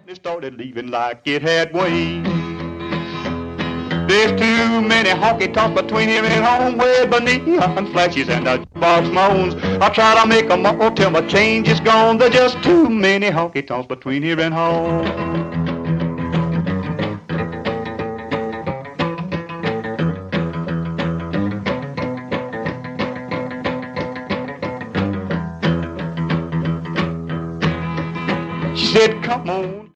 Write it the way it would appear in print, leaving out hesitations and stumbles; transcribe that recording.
It started leaving like it had wings. There's too many honky-tonks between here and home, where the neon flashes and the box moans. I try to make 'em all till my change is gone. There's just too many honky-tonks between here and home. She said, come on.